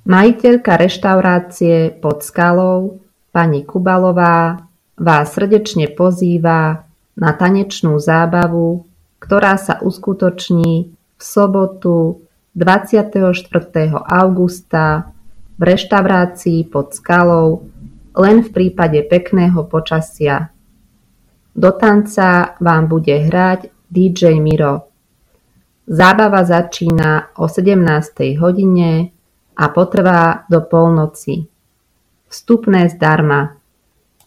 Majiteľka reštaurácie Pod skalou, pani Kubalová, vás srdečne pozýva na tanečnú zábavu, ktorá sa uskutoční v sobotu 24. augusta v reštaurácii Pod skalou len v prípade pekného počasia. Do tanca vám bude hrať DJ Miro. Zábava začína o 17. hodine a potrvá do polnoci. Vstupné zdarma.